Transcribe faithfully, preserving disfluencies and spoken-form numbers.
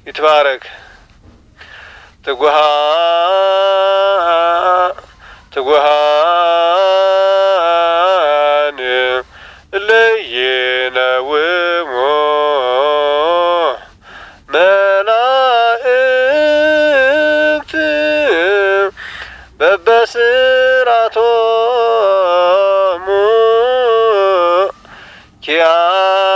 يتبارك تقوها تقوهان لينا ومو ملائكت ببسراتهم كيان